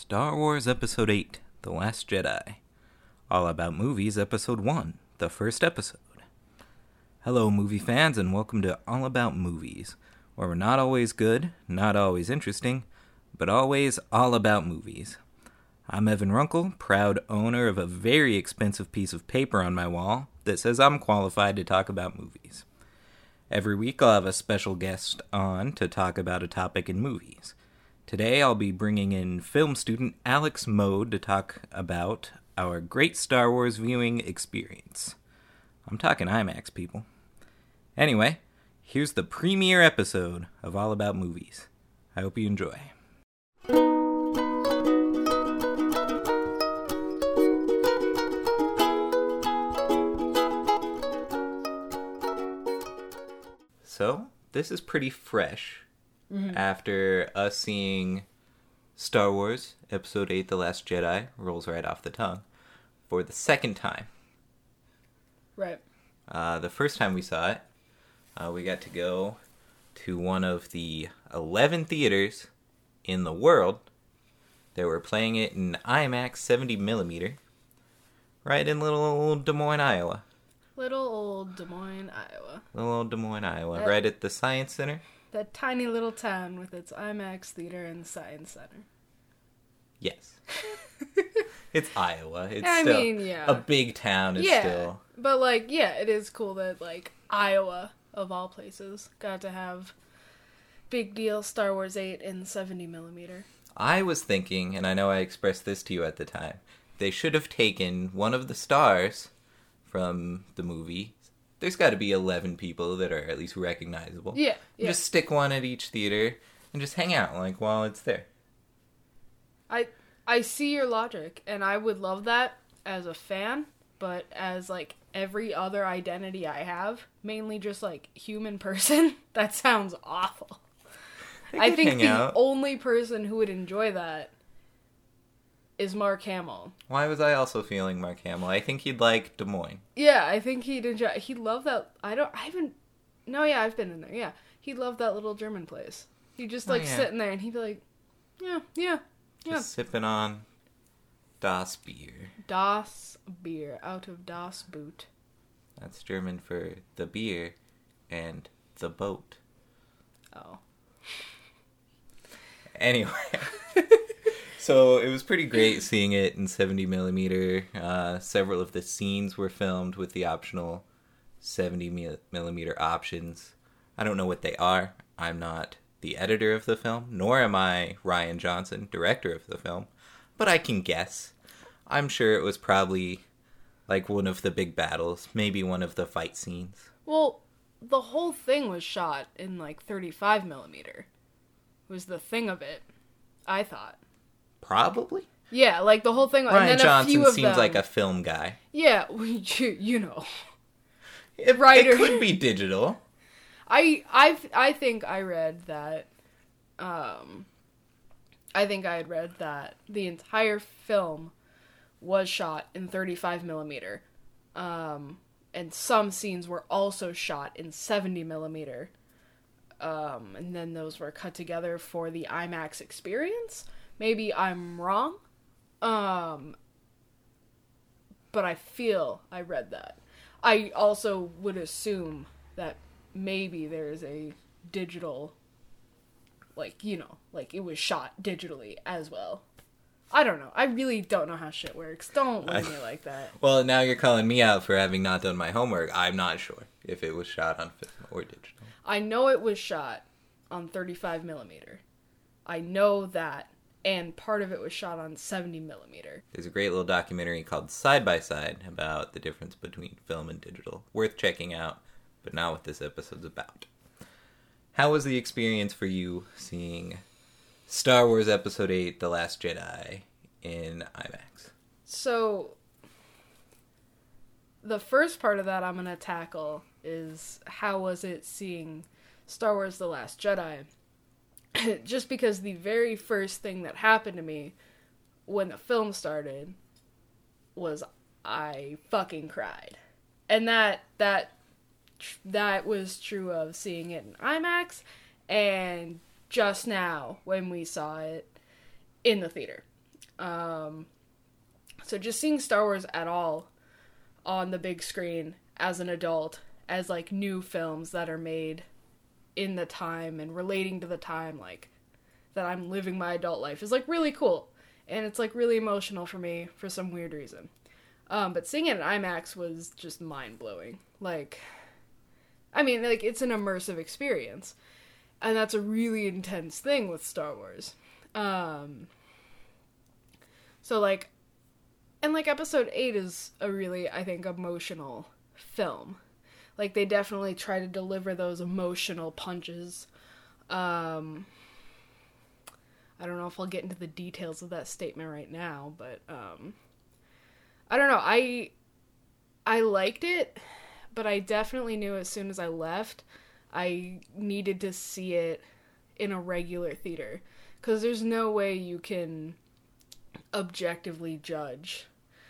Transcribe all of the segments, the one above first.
Star Wars Episode 8, The Last Jedi. All About Movies Episode 1, the first episode. Hello, movie fans, and welcome to All About Movies, where we're not always good, not always interesting, but always all about movies. I'm Evan Runkle, proud owner of a very expensive piece of paper on my wall that says I'm qualified to talk about movies. Every week I'll have a special guest on to talk about a topic in movies. Today I'll be bringing in film student Alex Mode to talk about our great Star Wars viewing experience. I'm talking IMAX, people. Anyway, here's the premiere episode of All About Movies. I hope you enjoy. So, this is pretty fresh. After us seeing Star Wars Episode 8, The Last Jedi, rolls right off the tongue, for the second time. Right. The first time we saw it, we got to go to one of the 11 theaters in the world that were playing it in IMAX 70mm, right in little old Des Moines, Iowa. Little old Des Moines, Iowa. Little old Des Moines, Iowa, right at the Science Center. That tiny little town with its IMAX theater and science center. Yes. It's Iowa. It's yeah. A big town. It's still... But, it is cool that, Iowa, of all places, got to have big deal Star Wars 8 in 70mm. I was thinking, and I know I expressed this to you at the time, they should have taken one of the stars from the movie. There's got to be 11 people that are at least recognizable. Yeah. Just stick one at each theater and just hang out, while it's there. I see your logic, and I would love that as a fan, but as, every other identity I have, mainly just, human person, that sounds awful. I think the only person who would enjoy that is Mark Hamill. Why was I also feeling Mark Hamill? I think he'd like Des Moines. Yeah, I think he'd love that. I've been in there, yeah. He'd love that little German place. He'd just, sitting there, and he'd be like, yeah. Just sipping on Das Bier. Das Bier, out of Das Boot. That's German for the beer and the boat. Oh. Anyway. So it was pretty great seeing it in 70mm. Several of the scenes were filmed with the optional 70mm options. I don't know what they are. I'm not the editor of the film, nor am I Rian Johnson, director of the film. But I can guess. I'm sure it was probably one of the big battles, maybe one of the fight scenes. Well, the whole thing was shot in 35mm. Was the thing of it, I thought. Probably. Yeah, the whole thing. Rian and then Johnson a few of seems them, like a film guy. Yeah, you know. It could be digital. I think I read that. I think I had read that the entire film was shot in 35mm, and some scenes were also shot in 70mm. And then those were cut together for the IMAX experience. Maybe I'm wrong, but I feel I read that. I also would assume that maybe there's a digital, it was shot digitally as well. I don't know. I really don't know how shit works. Don't look at me like that. Well, now you're calling me out for having not done my homework. I'm not sure if it was shot on film or digital. I know it was shot on 35mm. I know that. And part of it was shot on 70mm. There's a great little documentary called Side by Side about the difference between film and digital. Worth checking out, but not what this episode's about. How was the experience for you seeing Star Wars Episode 8, The Last Jedi in IMAX? So, the first part of that I'm going to tackle is how was it seeing Star Wars The Last Jedi? Just because the very first thing that happened to me when the film started was I fucking cried. And that was true of seeing it in IMAX and just now when we saw it in the theater. So just seeing Star Wars at all on the big screen as an adult, as like new films that are made in the time and relating to the time, like that I'm living my adult life, is like really cool. And it's like really emotional for me for some weird reason. But seeing it in IMAX was just mind-blowing. Like, I mean, like, it's an immersive experience. And that's a really intense thing with Star Wars. So, like, and, like, Episode 8 is a really, I think, emotional film. Like, they definitely try to deliver those emotional punches. I don't know if I'll get into the details of that statement right now, but, I don't know, I liked it, but I definitely knew as soon as I left, I needed to see it in a regular theater. Because there's no way you can objectively judge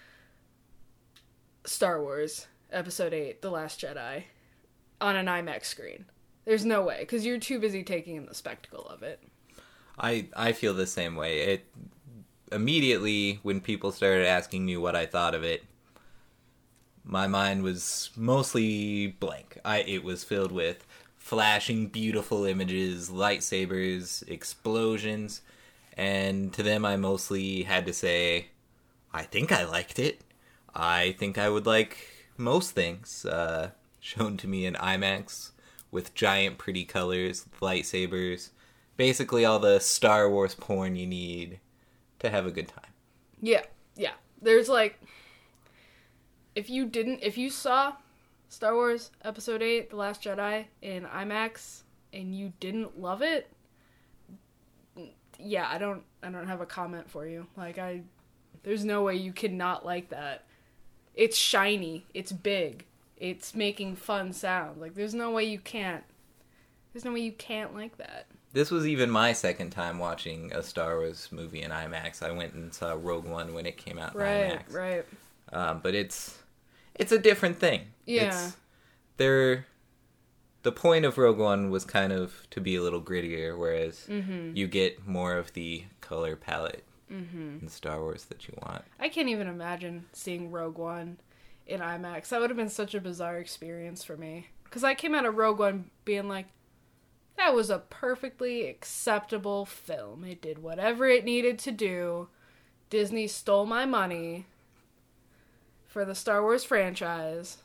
Star Wars Episode 8, The Last Jedi, on an IMAX screen. There's no way, because you're too busy taking in the spectacle of it. I feel the same way. It immediately, when people started asking me what I thought of it, my mind was mostly blank. It was filled with flashing, beautiful images, lightsabers, explosions, and to them I mostly had to say, I think I liked it. I think I would like most things shown to me in IMAX with giant pretty colors, lightsabers, basically all the Star Wars porn you need to have a good time. Yeah. There's like, if you saw Star Wars Episode 8, The Last Jedi in IMAX and you didn't love it, yeah, I don't have a comment for you. Like, there's no way you cannot like that. It's shiny, it's big, it's making fun sounds. Like, there's no way you can't like that. This was even my second time watching a Star Wars movie in IMAX. I went and saw Rogue One when it came out in IMAX. Right. But it's a different thing. Yeah. The point of Rogue One was kind of to be a little grittier, whereas you get more of the color palette in Star Wars that you want. I can't even imagine seeing Rogue One in IMAX. That would have been such a bizarre experience for me. Because I came out of Rogue One being like, that was a perfectly acceptable film. It did whatever it needed to do. Disney stole my money for the Star Wars franchise.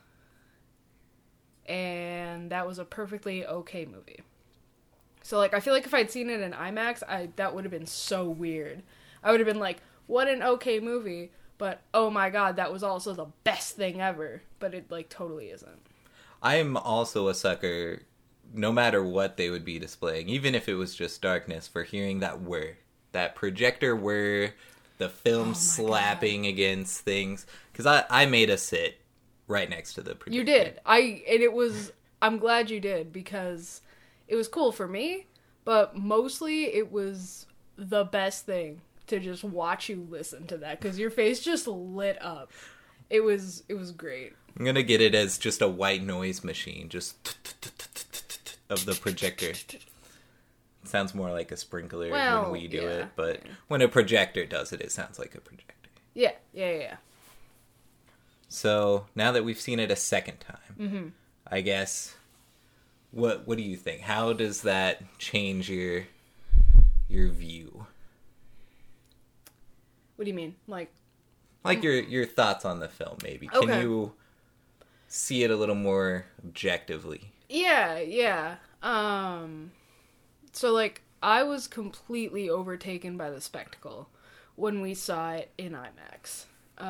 And that was a perfectly okay movie. So, like, I feel like if I'd seen it in IMAX, that would have been so weird. I would have been like, what an okay movie, but oh my god, that was also the best thing ever. But it, like, totally isn't. I'm also a sucker, no matter what they would be displaying, even if it was just darkness, for hearing that projector whir, the film slapping against things. Because I made us sit right next to the projector. You did. I'm glad you did, because it was cool for me, but mostly it was the best thing to just watch you listen to that, because your face just lit up. It was great. I'm gonna get it as just a white noise machine, just of the projector. It sounds more like a sprinkler when we do it, but when a projector does it, it sounds like a projector. Yeah. So, now that we've seen it a second time, I guess, what do you think? How does that change your view? What do you mean? Like your thoughts on the film, maybe. Okay. Can you see it a little more objectively? Yeah. So, like, I was completely overtaken by the spectacle when we saw it in IMAX.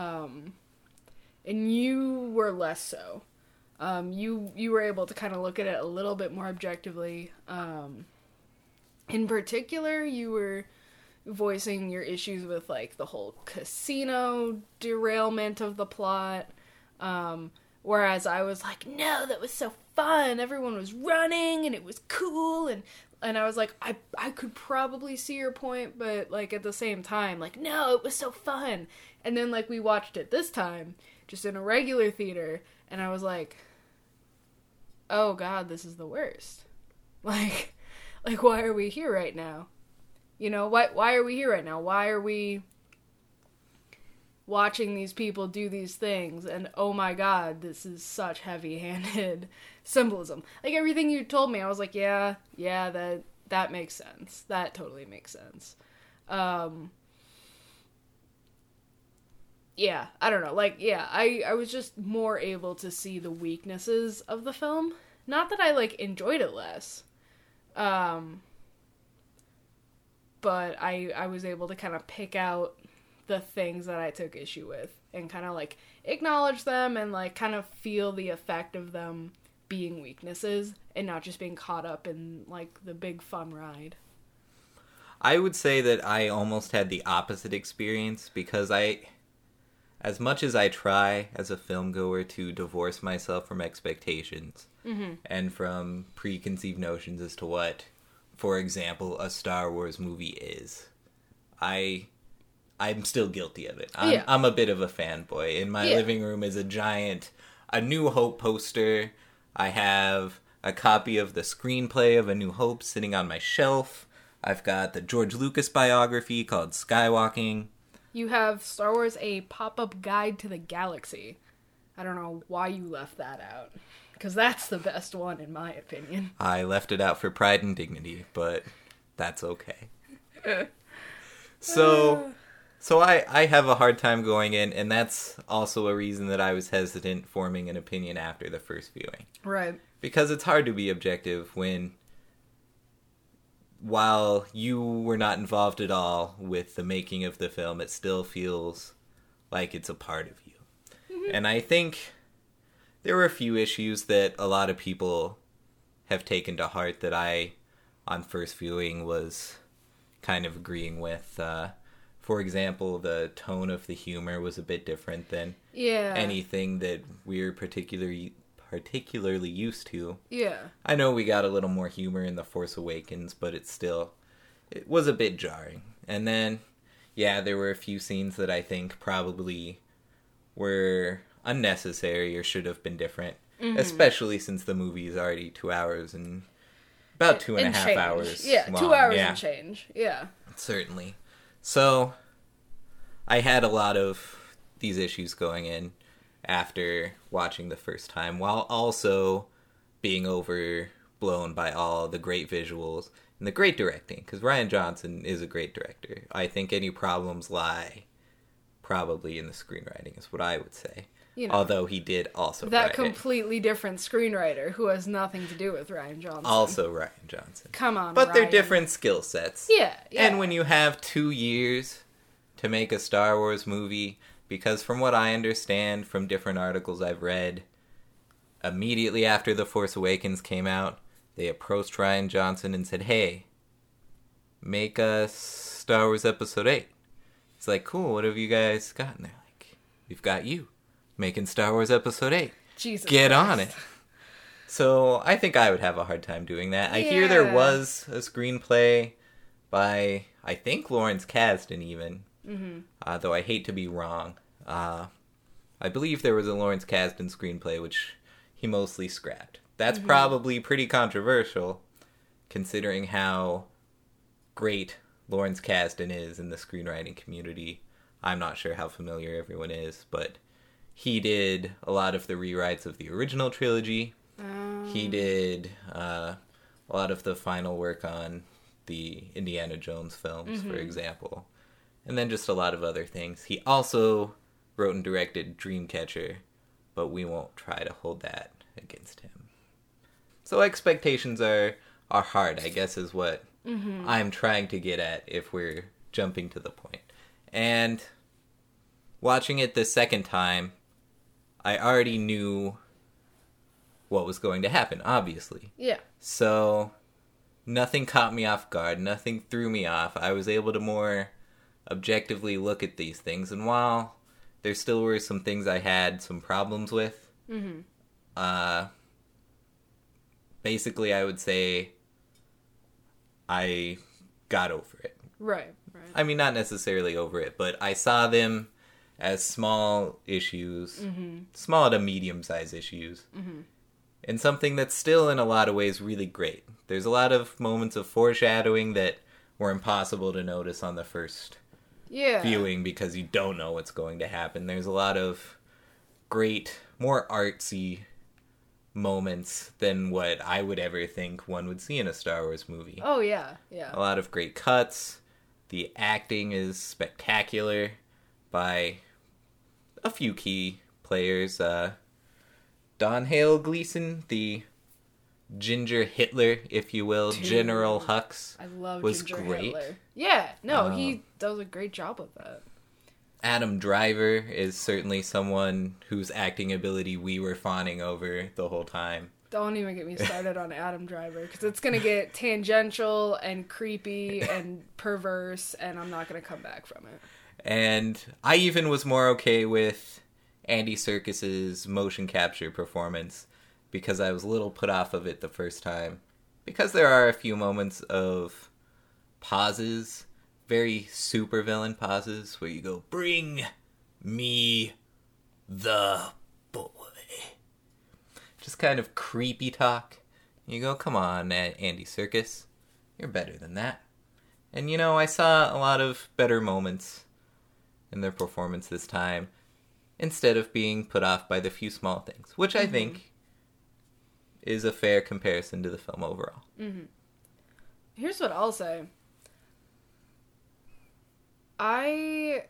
And you were less so. You were able to kind of look at it a little bit more objectively. In particular, you were voicing your issues with, like, the whole casino derailment of the plot. Whereas I was like, no, that was so fun. Everyone was running and it was cool. And I was like, I could probably see your point, but, like, at the same time, like, no, it was so fun. And then, like, we watched it this time, just in a regular theater, and I was like, oh god, this is the worst. Like, why are we here right now? You know, why are we here right now? Why are we watching these people do these things, and oh my god, this is such heavy-handed symbolism. Like, everything you told me, I was like, yeah, that makes sense. That totally makes sense. Yeah, I don't know. Like, yeah, I was just more able to see the weaknesses of the film. Not that I, like, enjoyed it less. But I was able to kind of pick out the things that I took issue with and kind of, like, acknowledge them and, like, kind of feel the effect of them being weaknesses and not just being caught up in, like, the big fun ride. I would say that I almost had the opposite experience because as much as I try as a film goer to divorce myself from expectations and from preconceived notions as to what, for example, a Star Wars movie is, I'm still guilty of it. I'm a bit of a fanboy. In my living room is a giant A New Hope poster. I have a copy of the screenplay of A New Hope sitting on my shelf. I've got the George Lucas biography called Skywalking. You have Star Wars: A Pop-Up Guide to the Galaxy. I don't know why you left that out, because that's the best one in my opinion. I left it out for pride and dignity, but that's okay. So I have a hard time going in, and that's also a reason that I was hesitant forming an opinion after the first viewing. Right. Because it's hard to be objective when, while you were not involved at all with the making of the film, it still feels like it's a part of you. Mm-hmm. And I think there were a few issues that a lot of people have taken to heart that I, on first viewing, was kind of agreeing with. For example, the tone of the humor was a bit different than anything that we're particularly used to. Yeah. I know we got a little more humor in The Force Awakens, but it was a bit jarring. And then, there were a few scenes that I think probably were unnecessary or should have been different, especially since the movie is already 2 hours and about 2.5 hours long. 2 hours and change. Yeah. Certainly. So, I had a lot of these issues going in after watching the first time, while also being overblown by all the great visuals and the great directing, because Rian Johnson is a great director. I think any problems lie probably in the screenwriting, is what I would say. Although he did also that completely different screenwriter who has nothing to do with Rian Johnson. Also Rian Johnson. Come on, but Rian. They're different skill sets. Yeah. And when you have 2 years to make a Star Wars movie, because from what I understand from different articles I've read, immediately after The Force Awakens came out, they approached Rian Johnson and said, hey, make us Star Wars Episode 8. It's like, cool, what have you guys got? And they're like, we've got you. Making Star Wars Episode 8. Jesus Get Christ. on it. So I think I would have a hard time doing that. I hear there was a screenplay by, I think, Lawrence Kasdan even. Mm-hmm. Though I hate to be wrong. I believe there was a Lawrence Kasdan screenplay which he mostly scrapped. That's probably pretty controversial, considering how great Lawrence Kasdan is in the screenwriting community. I'm not sure how familiar everyone is, but he did a lot of the rewrites of the original trilogy. He did a lot of the final work on the Indiana Jones films, for example. And then just a lot of other things. He also wrote and directed Dreamcatcher, but we won't try to hold that against him. So expectations are hard, I guess, is what I'm trying to get at if we're jumping to the point. And watching it the second time, I already knew what was going to happen, obviously. Yeah. So nothing caught me off guard. Nothing threw me off. I was able to more objectively look at these things. And while there still were some things I had some problems with, basically I would say I got over it. Right. I mean, not necessarily over it, but I saw them as small issues, small to medium-sized issues, and something that's still in a lot of ways really great. There's a lot of moments of foreshadowing that were impossible to notice on the first Yeah. viewing because you don't know what's going to happen. There's a lot of great, more artsy moments than what I would ever think one would see in a Star Wars movie. Oh, yeah. Yeah. A lot of great cuts. The acting is spectacular by a few key players. Don Hale Gleason, the Ginger Hitler, if you will, Dude, General Hux, I love was Ginger great. Hitler. Yeah. No, he does a great job with that. Adam Driver is certainly someone whose acting ability we were fawning over the whole time. Don't even get me started on Adam Driver, because it's going to get tangential and creepy and perverse, and I'm not going to come back from it. And I even was more okay with Andy Serkis's motion capture performance because I was a little put off of it the first time. Because there are a few moments of pauses, very supervillain pauses, where you go, "Bring me the boy." Just kind of creepy talk. You go, "Come on, Andy Serkis. You're better than that." And you know, I saw a lot of better moments in their performance this time, instead of being put off by the few small things, which I think is a fair comparison to the film overall. Mm-hmm. Here's what I'll say. I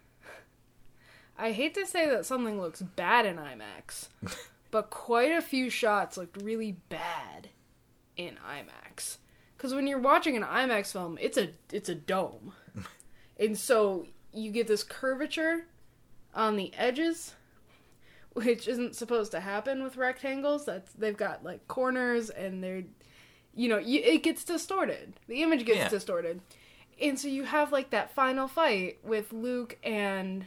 hate to say that something looks bad in IMAX, but quite a few shots looked really bad in IMAX. Because when you're watching an IMAX film, it's a dome. And so you get this curvature on the edges, which isn't supposed to happen with rectangles. They've got like corners, and they're, it gets distorted. The image gets distorted. And so you have like that final fight with Luke and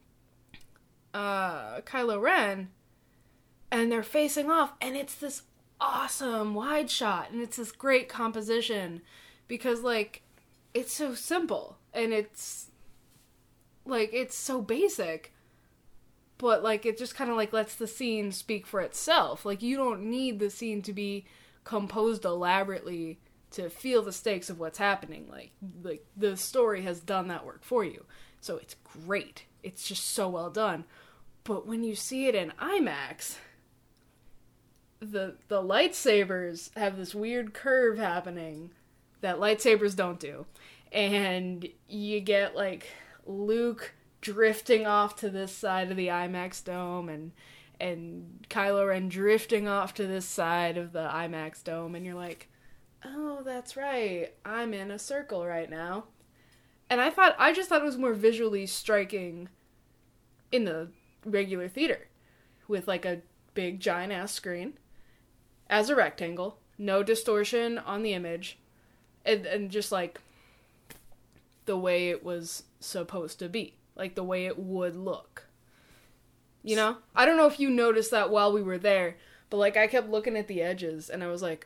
Kylo Ren, and they're facing off, and it's this awesome wide shot, and it's this great composition, because like it's so simple, and it's like it's so basic, but like it just kind of like lets the scene speak for itself. Like you don't need the scene to be composed elaborately to feel the stakes of what's happening. Like the story has done that work for you, so it's great. It's just so well done. But when you see it in IMAX, the lightsabers have this weird curve happening that lightsabers don't do. And you get, like, Luke drifting off to this side of the IMAX dome, and Kylo Ren drifting off to this side of the IMAX dome, and you're like, oh, that's right, I'm in a circle right now. And I just thought it was more visually striking in the regular theater, with, like, a big, giant-ass screen as a rectangle, no distortion on the image, and just, like, the way it was supposed to be. Like, the way it would look. You know? I don't know if you noticed that while we were there, but, like, I kept looking at the edges, and I was like,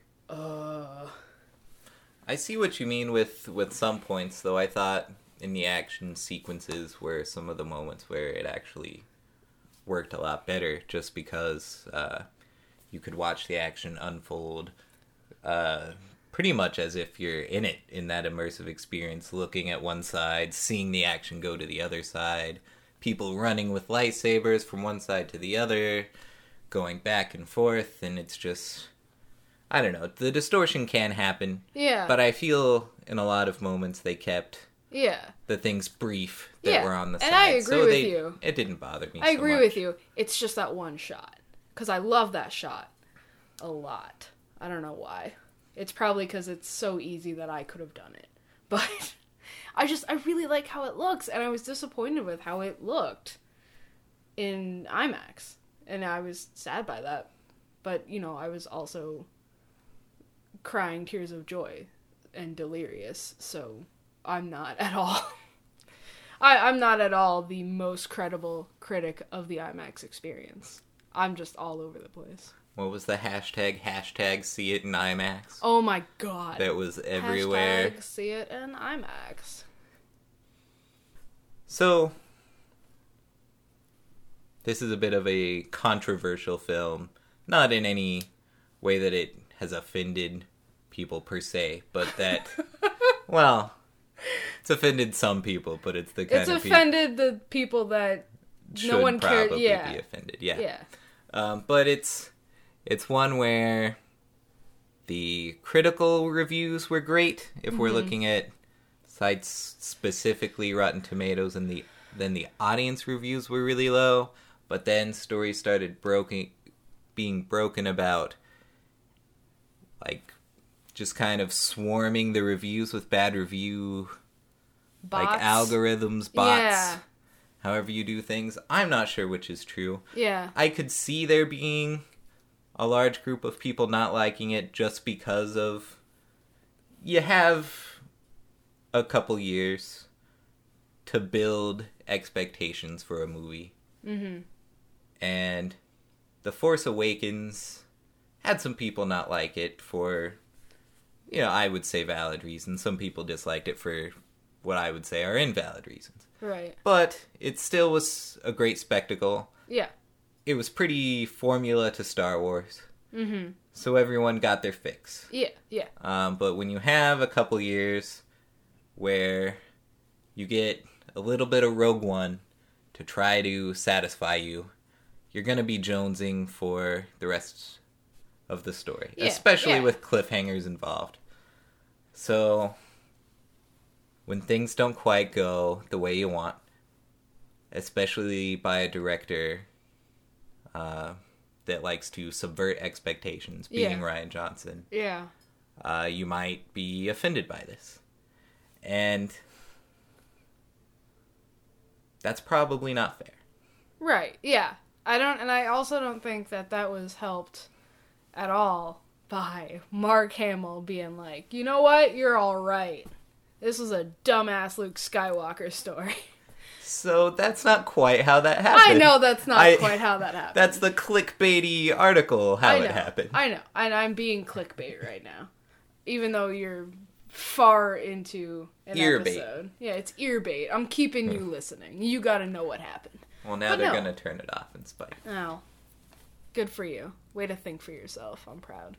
I see what you mean with some points, though I thought in the action sequences were some of the moments where it actually worked a lot better, just because you could watch the action unfold pretty much as if you're in it, in that immersive experience, looking at one side, seeing the action go to the other side, people running with lightsabers from one side to the other, going back and forth, and it's just, I don't know, the distortion can happen. Yeah. But I feel in a lot of moments they kept yeah, the things brief that were on the side. And I agree with you. It didn't bother me I so agree much. with you. It's just that one shot. Because I love that shot a lot. I don't know why. It's probably because it's so easy that I could have done it. But I really like how it looks, and I was disappointed with how it looked in IMAX. And I was sad by that. But, I was also crying tears of joy and delirious, so I'm not at all... I'm not at all the most credible critic of the IMAX experience. I'm just all over the place. What was the hashtag? Hashtag see it in IMAX? Oh my god. That was everywhere. Hashtag see it in IMAX. So, this is a bit of a controversial film. Not in any way that it has offended people per se, but that, well, It's offended some people, but it's the kind It's of offended the people that no one cares. probably Yeah. be offended. Yeah. Yeah. But it's one where the critical reviews were great. If we're looking at sites specifically Rotten Tomatoes, and then the audience reviews were really low. But then stories started being broken about, like, just kind of swarming the reviews with bad review, Bots. like algorithms, bots, Yeah. however you do things. I'm not sure which is true. Yeah. I could see there being a large group of people not liking it just because of, you have a couple years to build expectations for a movie. Mm-hmm. And The Force Awakens had some people not like it for, I would say valid reasons. Some people disliked it for what I would say are invalid reasons. Right. But it still was a great spectacle. Yeah. It was pretty formula to Star Wars. Mm-hmm. So everyone got their fix. Yeah. Yeah. But when you have a couple years where you get a little bit of Rogue One to try to satisfy you, you're going to be jonesing for the rest of the story. Yeah, Especially yeah. with cliffhangers involved. So, when things don't quite go the way you want, especially by a director that likes to subvert expectations, being Yeah. Rian Johnson, Yeah. you might be offended by this. And that's probably not fair. Right. Yeah. I also don't think that was helped at all by Mark Hamill being like, you know what? You're all right. This was a dumbass Luke Skywalker story. So that's not quite how that happened. I know that's not quite how that happened. That's the clickbaity article how it happened. I know. And I'm being clickbait right now. Even though you're far into an Earbait. episode. Yeah, it's earbait. I'm keeping you listening. You gotta know what happened. Well, now But they're no. going to turn it off in spite. Oh. Good for you. Way to think for yourself. I'm proud.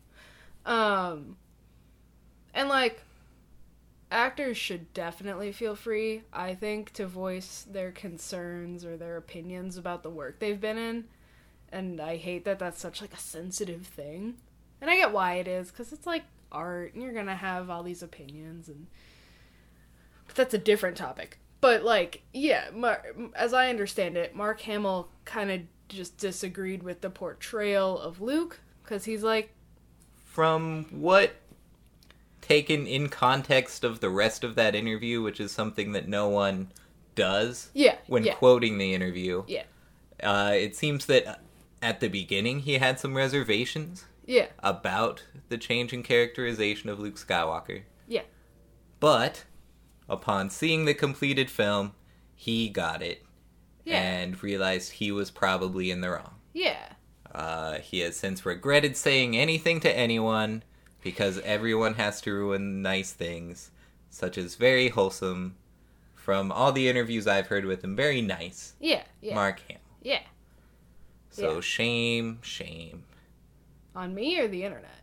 And like, actors should definitely feel free, I think, to voice their concerns or their opinions about the work they've been in. And I hate that that's such like a sensitive thing. And I get why it is, because it's like art, and you're gonna have all these opinions, but that's a different topic. But, like, yeah, as I understand it, Mark Hamill kind of just disagreed with the portrayal of Luke, because he's like... From what, taken in context of the rest of that interview, which is something that no one does when quoting the interview, it seems that at the beginning he had some reservations about the change in characterization of Luke Skywalker. Yeah. But... upon seeing the completed film, he got it and realized he was probably in the wrong. Yeah. He has since regretted saying anything to anyone because everyone has to ruin nice things, such as very wholesome. From all the interviews I've heard with him, very nice. Yeah. Mark Hamill. Yeah. So shame. On me or the internet?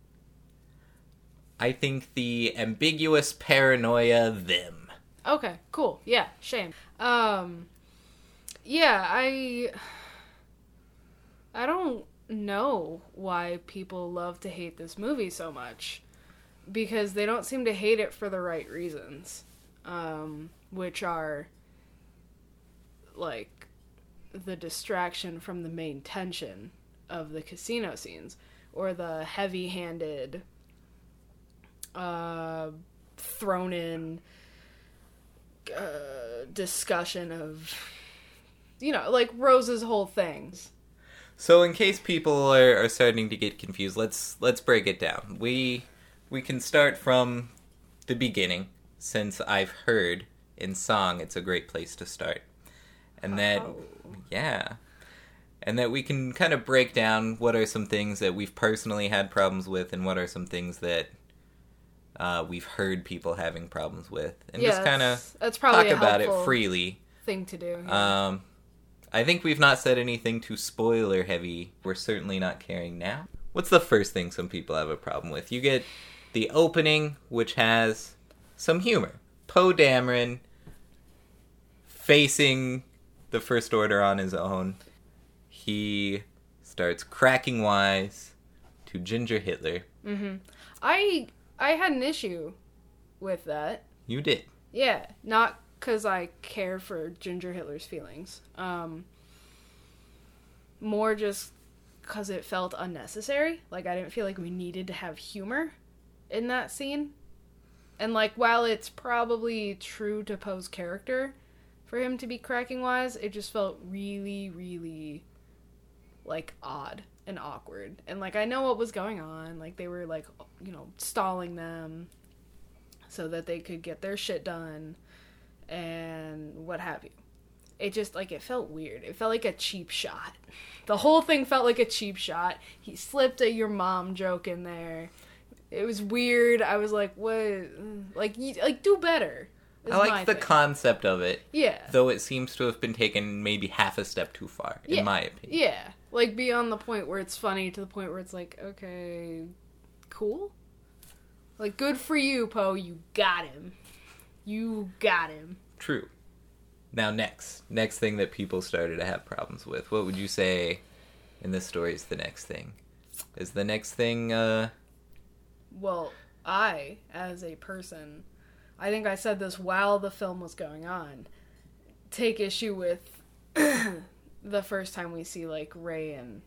I think the ambiguous paranoia them. Okay, cool. Yeah, shame. Yeah, I don't know why people love to hate this movie so much. Because they don't seem to hate it for the right reasons. Which are, like, the distraction from the main tension of the casino scenes. Or the heavy-handed... thrown in discussion of, like Rose's whole things. So in case people are starting to get confused, let's break it down. We can start from the beginning, since I've heard in song it's a great place to start. And that and that we can kind of break down what are some things that we've personally had problems with and what are some things that we've heard people having problems with, and just kind of talk about it freely. Thing to do. Yeah. I think we've not said anything too spoiler heavy. We're certainly not caring now. What's the first thing some people have a problem with? You get the opening, which has some humor. Poe Dameron facing the First Order on his own. He starts cracking wise to Ginger Hitler. Mm-hmm. I had an issue with that. You did. Yeah, not because I care for Ginger Hitler's feelings. More just because it felt unnecessary. Like, I didn't feel like we needed to have humor in that scene. And, like, while it's probably true to Poe's character for him to be cracking wise, it just felt really, really, like, odd and awkward. And, like, I know what was going on. Like, they were, like, you know, stalling them so that they could get their shit done and what have you. It just, like, it felt weird. It felt like a cheap shot. The whole thing felt like a cheap shot. He slipped a your mom joke in there. It was weird. I was like, what? Like, do better. I like the concept of it. Yeah. Though it seems to have been taken maybe half a step too far, in my opinion. Yeah. Like, beyond the point where it's funny to the point where it's like, okay, cool? Like, good for you, Poe. You got him. You got him. True. Now, next thing that people started to have problems with. What would you say in this story is the next thing? Is the next thing, Well, I, as a person, I think I said this while the film was going on, take issue with the first time we see, like, Rey and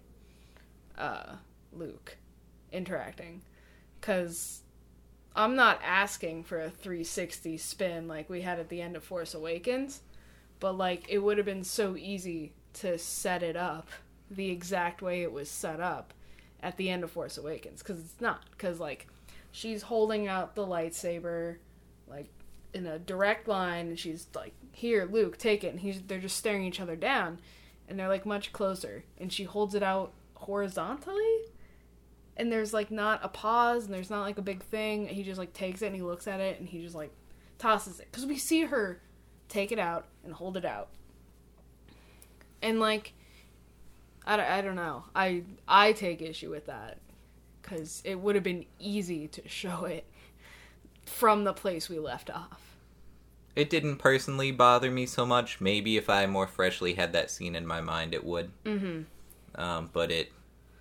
Luke interacting. Because I'm not asking for a 360 spin like we had at the end of Force Awakens, but, like, it would have been so easy to set it up the exact way it was set up at the end of Force Awakens, because it's not. Because, like, she's holding out the lightsaber, like, in a direct line, and she's like, here, Luke, take it, and they're just staring each other down, and they're, like, much closer, and she holds it out horizontally, and there's, like, not a pause, and there's not, like, a big thing. He just, like, takes it, and he looks at it, and he just, like, tosses it, because we see her take it out and hold it out, and, like, I don't know, I take issue with that, because it would have been easy to show it from the place we left off. It didn't personally bother me so much. Maybe if I more freshly had that scene in my mind, it would. Mm-hmm. But it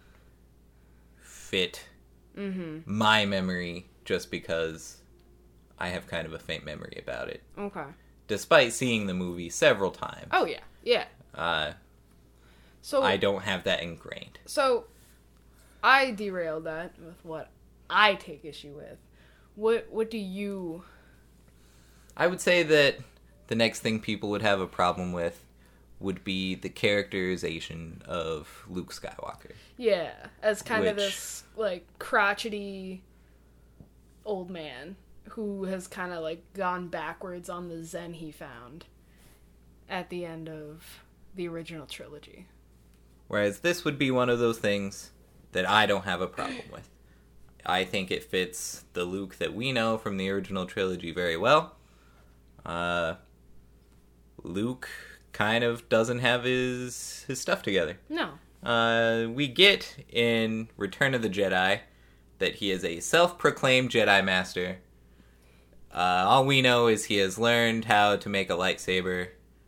fit my memory just because I have kind of a faint memory about it. Okay. Despite seeing the movie several times. Oh, yeah. Yeah. So I don't have that ingrained. So, I derailed that with what I take issue with. What do you... I would say that the next thing people would have a problem with would be the characterization of Luke Skywalker. Yeah, as kind of this, like, crotchety old man who has kind of, like, gone backwards on the Zen he found at the end of the original trilogy. Whereas this would be one of those things that I don't have a problem with. I think it fits the Luke that we know from the original trilogy very well. Luke kind of doesn't have his stuff together. No. We get in Return of the Jedi that he is a self-proclaimed Jedi Master. All we know is he has learned how to make a lightsaber,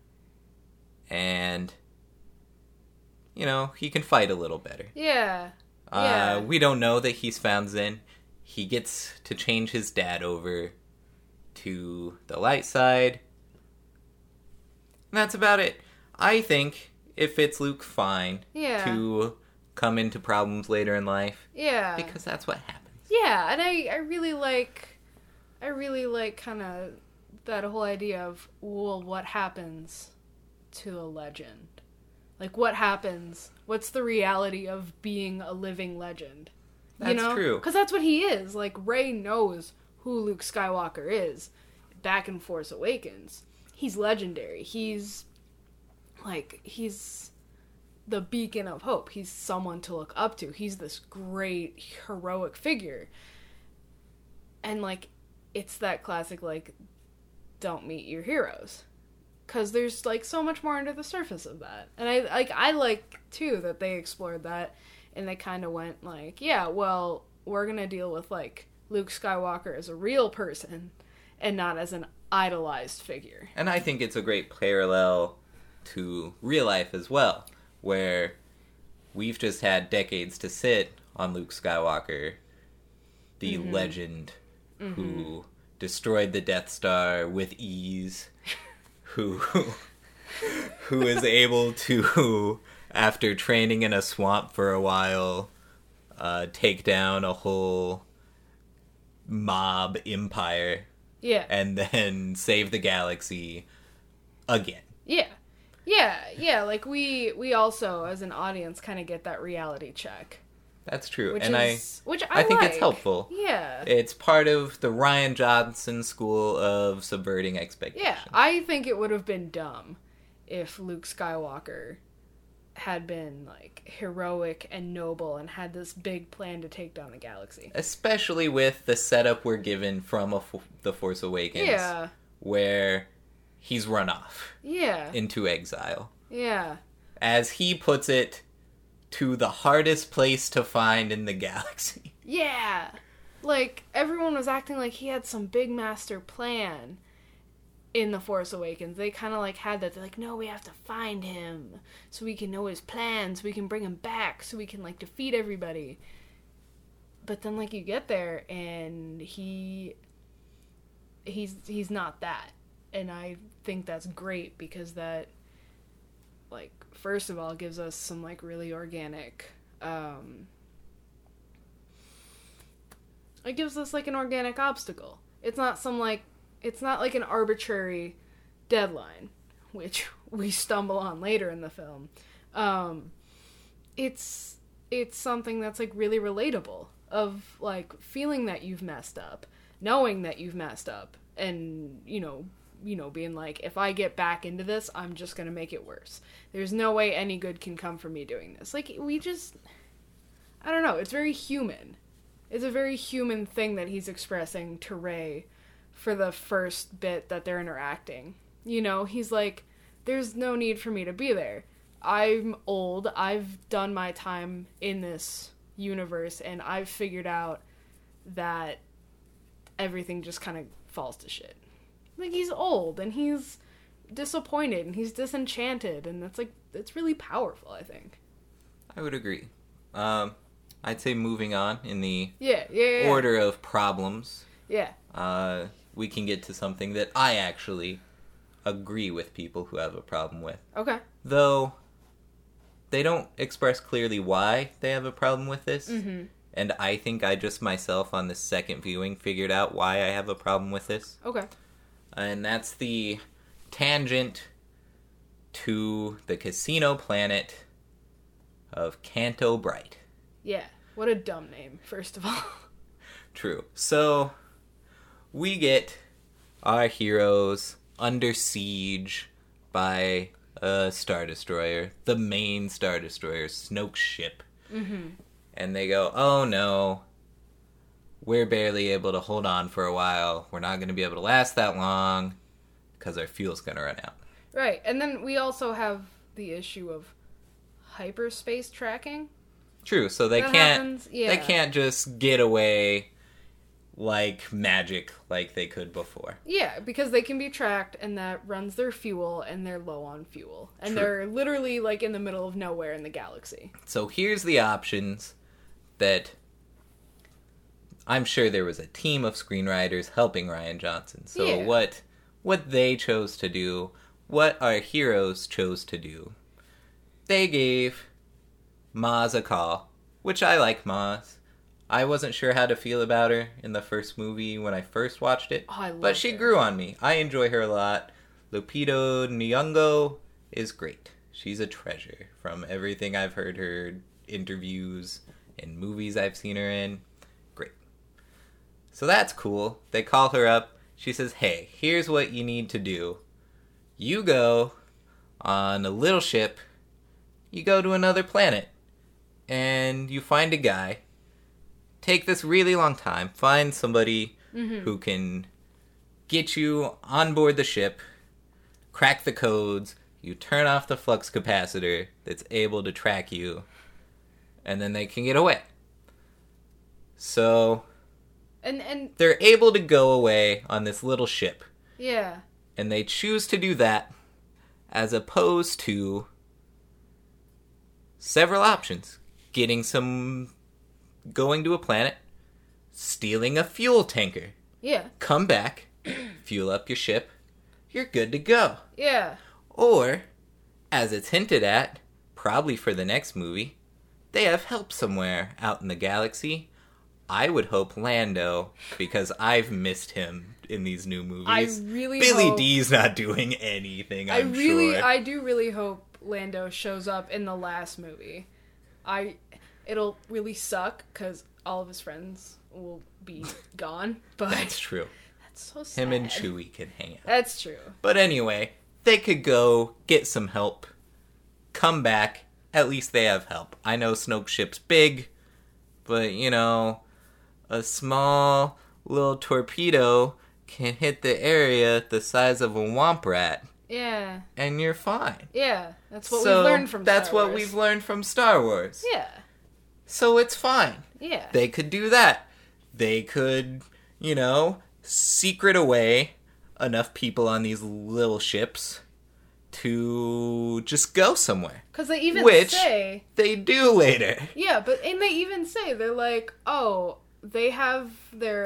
and, you know, he can fight a little better. Yeah. We don't know that he's found Zen. He gets to change his dad over to the light side. And that's about it. I think it fits Luke fine to come into problems later in life. Yeah. Because that's what happens. Yeah, and I really like kind of that whole idea of, well, what happens to a legend? Like, what happens? What's the reality of being a living legend? That's true. Because that's what he is. Like, Rey knows who Luke Skywalker is back in Force Awakens. He's legendary. He's the beacon of hope. He's someone to look up to. He's this great, heroic figure. And, like, it's that classic, like, don't meet your heroes. Because there's, like, so much more under the surface of that. And I like, too, that they explored that. And they kind of went, like, yeah, well, we're going to deal with, like, Luke Skywalker as a real person and not as an idolized figure. And I think it's a great parallel to real life as well, where we've just had decades to sit on Luke Skywalker, the legend who destroyed the Death Star with ease, who is able to, after training in a swamp for a while, take down a whole mob empire. Yeah. And then save the galaxy again. Yeah, like we also, as an audience, kind of get that reality check. That's true. Which and I think like. it's helpful. Yeah. It's part of the Rian Johnson school of subverting expectations. Yeah, I think it would have been dumb if Luke Skywalker had been, like, heroic and noble and had this big plan to take down the galaxy. Especially with the setup we're given from The Force Awakens. Yeah. Where he's run off. Yeah. Into exile. Yeah. As he puts it, to the hardest place to find in the galaxy. Yeah. Like, everyone was acting like he had some big master plan in The Force Awakens. They kind of, like, had that. They're like, no, we have to find him so we can know his plans, so we can bring him back, so we can, like, defeat everybody. But then, like, you get there, and he's not that. And I think that's great, because that, like, first of all, gives us some, like, really organic, it gives us, like, an organic obstacle. It's not like an arbitrary deadline, which we stumble on later in the film. It's something that's, like, really relatable, of, like, feeling that you've messed up, knowing that you've messed up, and, you know, being like, if I get back into this, I'm just gonna make it worse. There's no way any good can come from me doing this. Like, I don't know, it's very human. It's a very human thing that he's expressing to Rey for the first bit that they're interacting. You know, he's like, there's no need for me to be there. I'm old, I've done my time in this universe, and I've figured out that everything just kind of falls to shit. Like, he's old, and he's disappointed, and he's disenchanted, and it's really powerful, I think. I would agree. I'd say moving on in the yeah. order of problems. Yeah. We can get to something that I actually agree with people who have a problem with. Okay. Though, they don't express clearly why they have a problem with this. Mm-hmm. And I think I just myself on the second viewing figured out why I have a problem with this. Okay. And that's the tangent to the casino planet of Canto Bright. Yeah. What a dumb name, first of all. True. So, we get our heroes under siege by a Star Destroyer, the main Star Destroyer, Snoke's ship. Mm-hmm. And they go, oh no, we're barely able to hold on for a while. We're not going to be able to last that long because our fuel's going to run out. Right, and then we also have the issue of hyperspace tracking. True, so they they can't just get away like magic like they could before. Yeah, because they can be tracked, and that runs their fuel, and they're low on fuel. And True. They're literally, like, in the middle of nowhere in the galaxy. So here's the options that I'm sure there was a team of screenwriters helping Rian Johnson. So Yeah. what they chose to do, what our heroes chose to do, they gave Maz a call, which I like Maz. I wasn't sure how to feel about her in the first movie when I first watched it, Oh, I love but she her. grew on me. I enjoy her a lot. Lupita Nyong'o is great. She's a treasure from everything I've heard her, interviews, and movies I've seen her in. Great. So that's cool. They call her up. She says, hey, here's what you need to do. You go on a little ship. You go to another planet. And you find a guy. Take this really long time. Find somebody who can get you on board the ship. Crack the codes. You turn off the flux capacitor that's able to track you. And then they can get away. So And they're able to go away on this little ship. Yeah. And they choose to do that as opposed to several options. Going to a planet, stealing a fuel tanker. Yeah. Come back, fuel up your ship, you're good to go. Yeah. Or, as it's hinted at, probably for the next movie, they have help somewhere out in the galaxy. I would hope Lando, because I've missed him in these new movies. I really Billy hope... D's not doing anything, I'm sure. I do really hope Lando shows up in the last movie. It'll really suck, because all of his friends will be gone, but... That's true. That's so sad. Him and Chewie can hang out. That's true. But anyway, they could go get some help, come back, at least they have help. I know Snoke's ship's big, but, a small little torpedo can hit the area the size of a womp rat. Yeah. And you're fine. Yeah, that's what we've learned from Star Wars. That's what we've learned from Star Wars. Yeah. So it's fine. Yeah. They could do that. They could, secret away enough people on these little ships to just go somewhere. Because they even say... they do later. Yeah, and they even say, they're like, oh, they have their,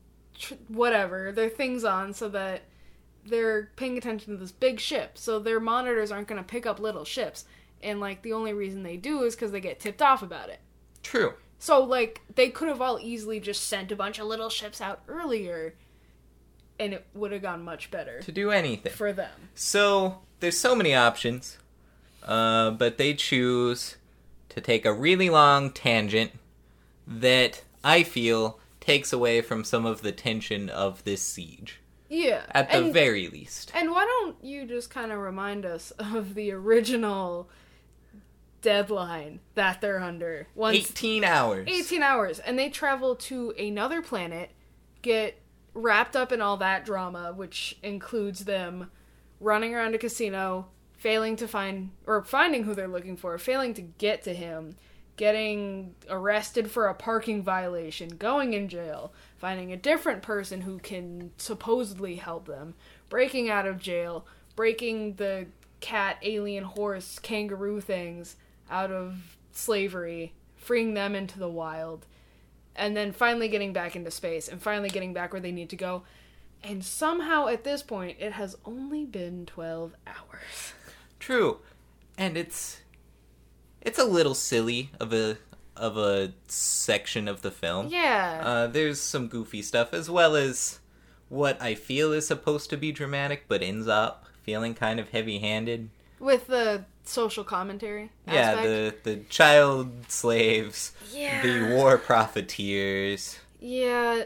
their things on so that they're paying attention to this big ship. So their monitors aren't going to pick up little ships. And, the only reason they do is because they get tipped off about it. True. So, they could have all easily just sent a bunch of little ships out earlier, and it would have gone much better. To do anything. For them. So, there's so many options, but they choose to take a really long tangent that I feel takes away from some of the tension of this siege. Yeah. At the very least. And why don't you just kind of remind us of the original deadline that they're under? 18 hours. 18 hours. And they travel to another planet, get wrapped up in all that drama, which includes them running around a casino, failing to finding who they're looking for, failing to get to him, getting arrested for a parking violation, going in jail, finding a different person who can supposedly help them, breaking out of jail, breaking the cat, alien, horse, kangaroo things out of slavery, freeing them into the wild, and then finally getting back into space, and finally getting back where they need to go. And somehow, at this point, it has only been 12 hours. True. And it's a little silly of a section of the film. Yeah. There's some goofy stuff, as well as what I feel is supposed to be dramatic, but ends up feeling kind of heavy-handed. With the social commentary aspect? Yeah, the child slaves, the war profiteers. Yeah,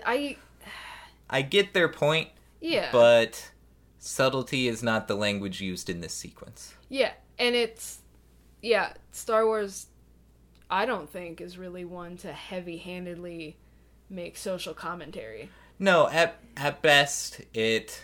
I get their point. Yeah. But subtlety is not the language used in this sequence. Yeah, and Star Wars, I don't think, is really one to heavy-handedly make social commentary. No, at best, it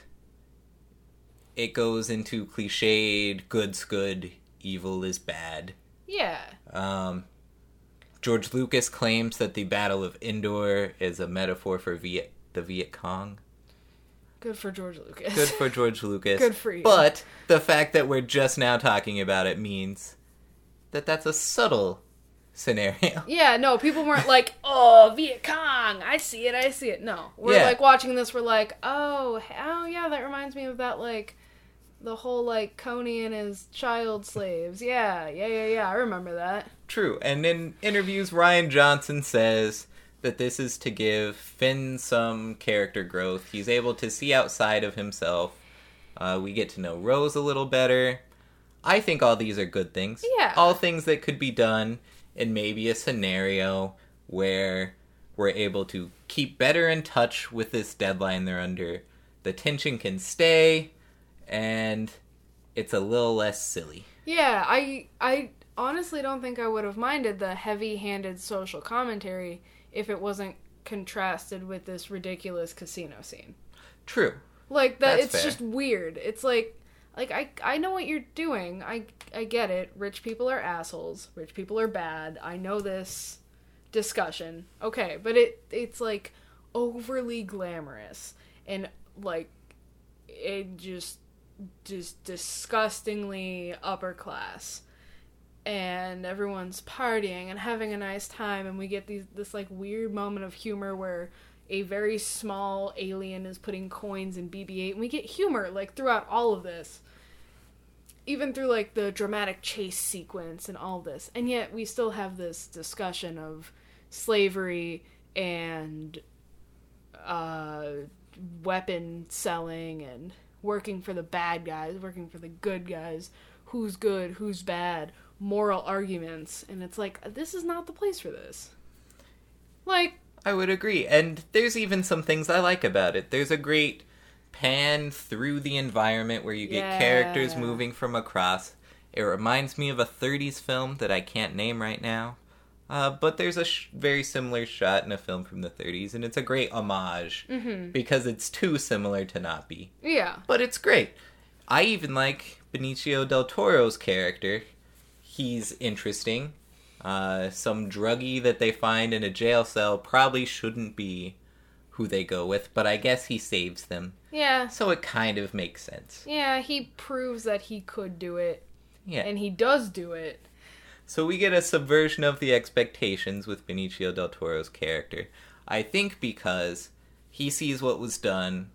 goes into cliched, good's good, evil is bad. Yeah. George Lucas claims that the Battle of Endor is a metaphor for the Viet Cong. Good for George Lucas. Good for George Lucas. Good for you. But the fact that we're just now talking about it means that that's a subtle scenario. Yeah, no, people weren't like, oh, Viet Cong, I see it. No, we're watching this, we're like, oh yeah, that reminds me of that, the whole, Coney and his child slaves. Yeah, I remember that. True, and in interviews, Rian Johnson says that this is to give Finn some character growth. He's able to see outside of himself. We get to know Rose a little better. I think all these are good things. Yeah. All things that could be done in maybe a scenario where we're able to keep better in touch with this deadline they're under. The tension can stay, and it's a little less silly. Yeah, I honestly don't think I would have minded the heavy-handed social commentary if it wasn't contrasted with this ridiculous casino scene. True. It's fair. just weird. It's I know what you're doing. I get it. Rich people are assholes. Rich people are bad. I know this discussion. Okay, but it's overly glamorous and it just disgustingly upper class. And everyone's partying and having a nice time, and we get this like weird moment of humor where a very small alien is putting coins in BB-8, and we get humor like throughout all of this, even through like the dramatic chase sequence and all this. And yet we still have this discussion of slavery and weapon selling and working for the bad guys, working for the good guys, who's good, who's bad, moral arguments. And it's like, this is not the place for this. Like, I would agree. And there's even some things I like about it. There's a great pan through the environment where you get characters moving from across. It reminds me of a 30s film that I can't name right now. But there's a very similar shot in a film from the 30s, and it's a great homage because it's too similar to not be. Yeah. But it's great. I even like Benicio del Toro's character. He's interesting. Some druggie that they find in a jail cell probably shouldn't be who they go with, but I guess he saves them. Yeah. So it kind of makes sense. Yeah, he proves that he could do it. Yeah. And he does do it. So we get a subversion of the expectations with Benicio del Toro's character. I think because he sees what was done,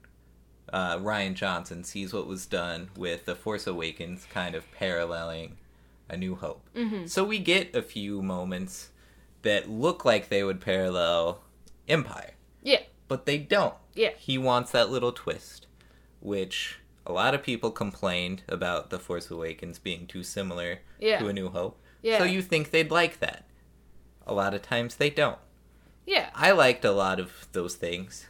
Rian Johnson sees what was done with The Force Awakens kind of paralleling A New Hope. Mm-hmm. So we get a few moments that look like they would parallel Empire. Yeah. But they don't. Yeah. He wants that little twist, which a lot of people complained about The Force Awakens being too similar to A New Hope. Yeah. So you think they'd like that. A lot of times they don't. Yeah. I liked a lot of those things,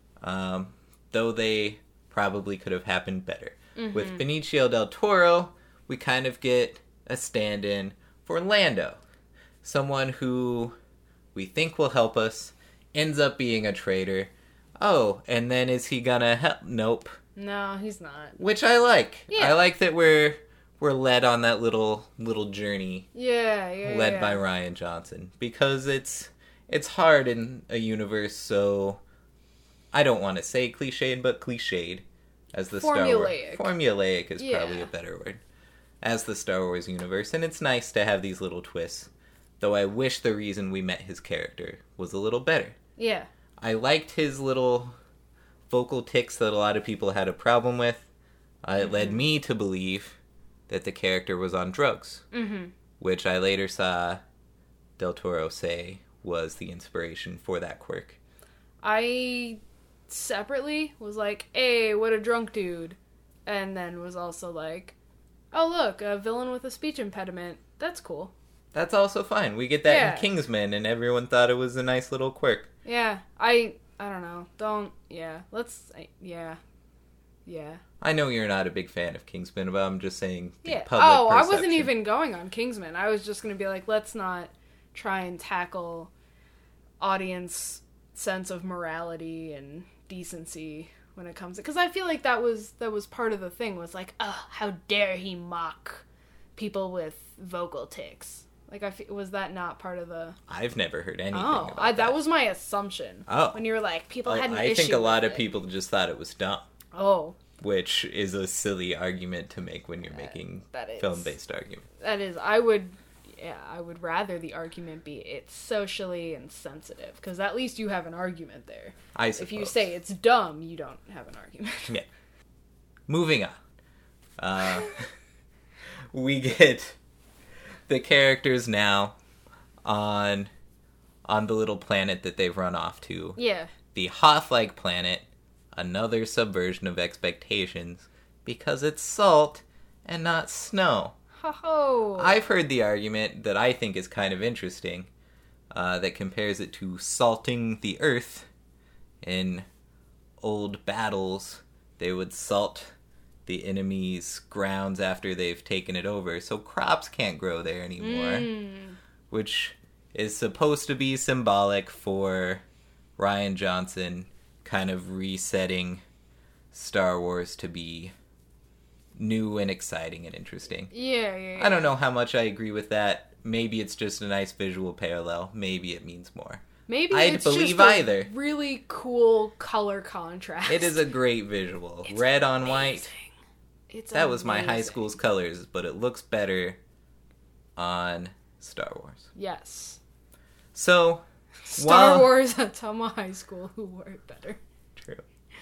though they probably could have happened better. Mm-hmm. With Benicio del Toro, we kind of get a stand-in for Lando. Someone who we think will help us, ends up being a traitor. Oh, and then is he gonna help? Nope. No, he's not. Which I like. Yeah. I like that we're led on that little journey. Yeah. Led by Rian Johnson, because it's hard in a universe so, I don't want to say cliched, but cliched as the Star Wars. Formulaic is probably a better word. As the Star Wars universe, and it's nice to have these little twists. Though I wish the reason we met his character was a little better. Yeah. I liked his little vocal tics that a lot of people had a problem with. It led me to believe that the character was on drugs, which I later saw Del Toro say was the inspiration for that quirk. I separately was like, hey, what a drunk dude. And then was also like, oh, look, a villain with a speech impediment. That's cool. That's also fine. We get that in Kingsman, and everyone thought it was a nice little quirk. Yeah, I don't know. Yeah. I know you're not a big fan of Kingsman, but I'm just saying public perception. I wasn't even going on Kingsman. I was just going to be like, let's not try and tackle audience sense of morality and decency when it comes to... Because I feel like that was part of the thing, was like, oh, how dare he mock people with vocal tics. Like, was that not part of the... I've never heard anything about that. That was my assumption. Oh. When you were like, people had an issue I think a lot with of people just thought it was dumb. Oh. Which is a silly argument to make when you're making film-based arguments. That is. I would rather the argument be it's socially insensitive, because at least you have an argument there. I suppose. If you say it's dumb, you don't have an argument. Yeah. Moving on. We get the characters now on the little planet that they've run off to. Yeah. The Hoth-like planet, another subversion of expectations, because it's salt and not snow. Ho-ho! I've heard the argument that I think is kind of interesting, that compares it to salting the earth. In old battles, they would salt the enemy's grounds after they've taken it over, so crops can't grow there anymore, which is supposed to be symbolic for Rian Johnson kind of resetting Star Wars to be new and exciting and interesting. Yeah. I don't know how much I agree with that. Maybe it's just a nice visual parallel. Maybe it means more. Maybe I'd it's believe just a either. really cool color contrast. It is a great visual. It's Red on amazing. white. It's That was my high amazing. school's colors, but it looks better on Star Wars. Yes. So, Star Wars at Tama High School, who wore it better. True.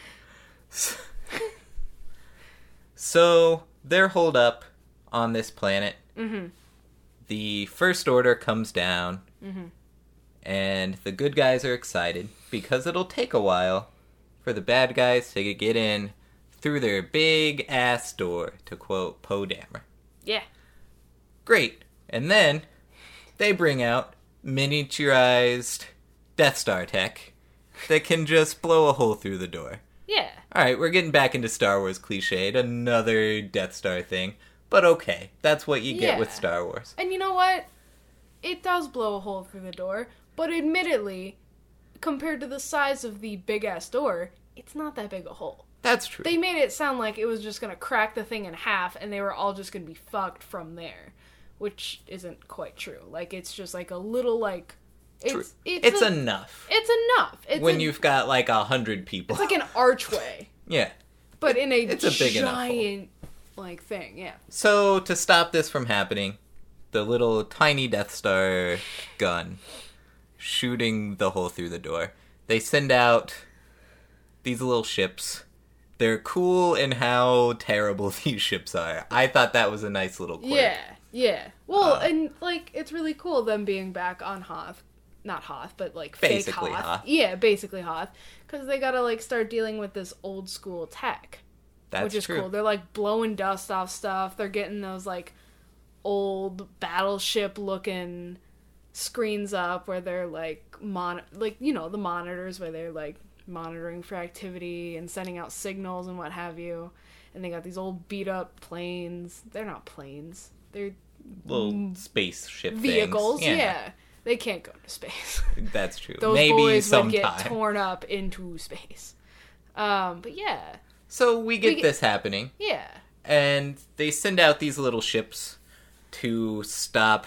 So, they're holed up on this planet. Mm-hmm. The First Order comes down, Mm-hmm. and the good guys are excited because it'll take a while for the bad guys to get in through their big ass door, to quote Poe Dameron. Yeah. Great. And then they bring out miniaturized Death Star tech that can just blow a hole through the door. Yeah. Alright, we're getting back into Star Wars cliched, another Death Star thing. But okay, that's what you get with Yeah. Star Wars. And you know what? It does blow a hole through the door, but admittedly, compared to the size of the big-ass door, it's not that big a hole. That's true. They made it sound like it was just gonna crack the thing in half and they were all just gonna be fucked from there. Which isn't quite true. Like, it's just like a little, like... True. It's a- enough. It's enough. It's When you've got like 100 people. It's like an archway. Yeah. But in a It's a big enough hole. giant, like, thing, yeah. So, to stop this from happening, the little tiny Death Star gun shooting the hole through the door, they send out these little ships. They're cool in how terrible these ships are. I thought that was a nice little quirk. Yeah. Well, and, like, it's really cool them being back on Hoth. Not Hoth, but, like, Basically fake Hoth. Hoth. Yeah, basically Hoth. Because they gotta, like, start dealing with this old school tech. That's which is true. cool. They're, like, blowing dust off stuff. They're getting those, like, old battleship-looking screens up where they're, like, the monitors where they're, like, monitoring for activity and sending out signals and what have you. And they got these old beat-up planes. They're not planes. They're Little spaceship vehicles. things. Yeah. They can't go to space. That's true. Those Maybe boys sometime. would get torn up into space. But yeah. So we get this happening. Yeah. And they send out these little ships to stop